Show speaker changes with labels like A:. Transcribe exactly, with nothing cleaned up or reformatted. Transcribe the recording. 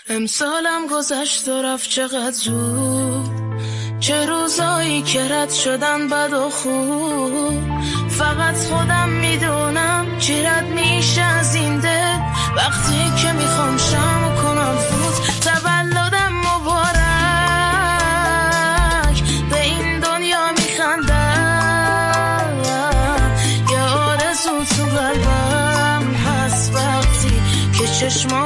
A: امسالم گذشت و رفت چقدر زود، چه روزایی که رد شدن بد و خوب. فقط خودم میدونم چی رد میشه از این دل، وقتی که میخوام شم کنم فوت. تولدم مبارک، به این دنیا میخندم، یه آرزو تو قلبم هست وقتی که چشمام